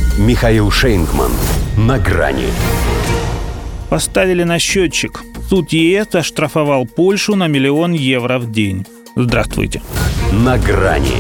Михаил Шейнгман. На грани. Поставили на счетчик. Суд ЕС оштрафовал Польшу на 1 000 000 евро в день. Здравствуйте. На грани.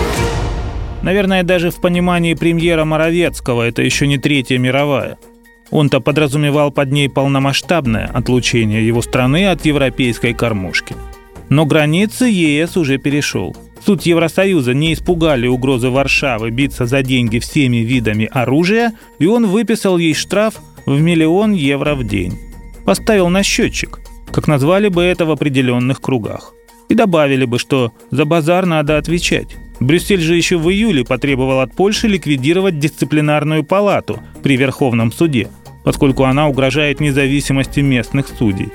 Наверное, даже в понимании премьера Моровецкого это еще не Третья мировая. Он-то подразумевал под ней полномасштабное отлучение его страны от европейской кормушки. Но границы ЕС уже перешел. Суд Евросоюза не испугали угрозы Варшавы биться за деньги всеми видами оружия, и он выписал ей штраф в 1 000 000 евро в день. Поставил на счетчик, как назвали бы это в определенных кругах. И добавили бы, что за базар надо отвечать. Брюссель же еще в июле потребовал от Польши ликвидировать дисциплинарную палату при Верховном суде, поскольку она угрожает независимости местных судей.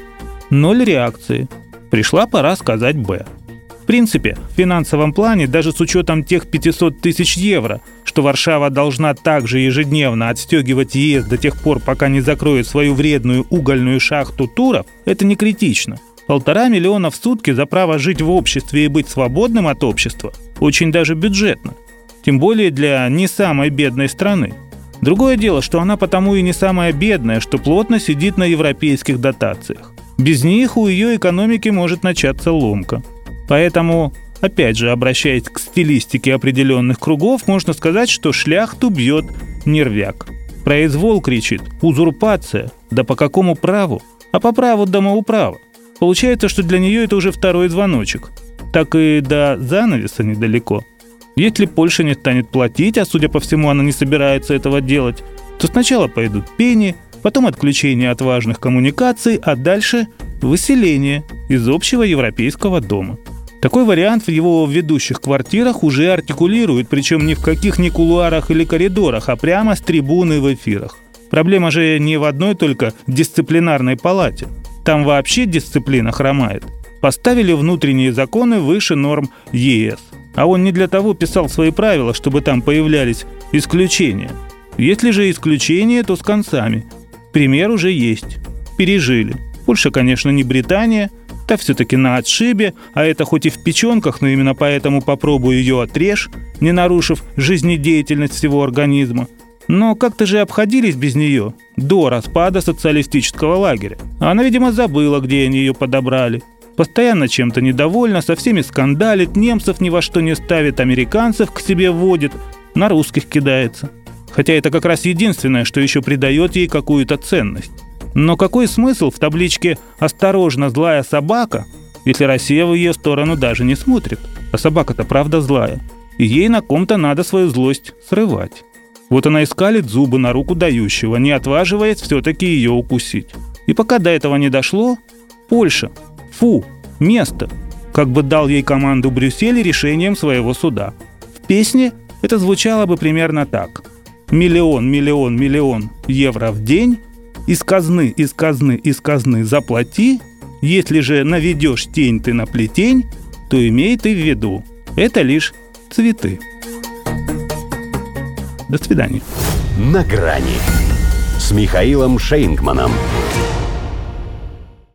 0 реакции. Пришла пора сказать «Б». В принципе, в финансовом плане, даже с учетом тех 500 тысяч евро, что Варшава должна также ежедневно отстегивать ЕС до тех пор, пока не закроет свою вредную угольную шахту Туров, это не критично. 1,5 миллиона в сутки за право жить в обществе и быть свободным от общества очень даже бюджетно. Тем более для не самой бедной страны. Другое дело, что она потому и не самая бедная, что плотно сидит на европейских дотациях. Без них у ее экономики может начаться ломка. Поэтому, опять же, обращаясь к стилистике определенных кругов, можно сказать, что шляхту бьет нервяк. Произвол кричит «узурпация». Да по какому праву? А по праву домоуправа. Получается, что для нее это уже второй звоночек. Так и до занавеса недалеко. Если Польша не станет платить, а судя по всему она не собирается этого делать, то сначала пойдут пени, потом отключение от важных коммуникаций, а дальше выселение из общего европейского дома. Такой вариант в его ведущих квартирах уже артикулирует, причем ни в каких ни кулуарах или коридорах, а прямо с трибуны в эфирах. Проблема же не в одной только дисциплинарной палате. Там вообще дисциплина хромает. Поставили внутренние законы выше норм ЕС. А он не для того писал свои правила, чтобы там появлялись исключения. Если же исключения, то с концами. Пример уже есть. Пережили. Польша, конечно, не Британия, та все-таки на отшибе, а это хоть и в печенках, но именно поэтому попробуй ее отрежь, не нарушив жизнедеятельность всего организма. Но как-то же обходились без нее до распада социалистического лагеря. А она, видимо, забыла, где они ее подобрали. Постоянно чем-то недовольна, со всеми скандалит, немцев ни во что не ставит, американцев к себе водит, на русских кидается. Хотя это как раз единственное, что еще придает ей какую-то ценность. Но какой смысл в табличке «Осторожно, злая собака», если Россия в ее сторону даже не смотрит? А собака-то правда злая, и ей на ком-то надо свою злость срывать. Вот она и скалит зубы на руку дающего, не отваживаясь все-таки ее укусить. И пока до этого не дошло, Польша, фу, место, как бы дал ей команду Брюссель решением своего суда. В песне это звучало бы примерно так: 1 000 000 евро в день, из казны заплати, если же наведешь тень ты на плетень, то имей ты в виду, это лишь цветы. До свидания. На грани с Михаилом Шейнгманом.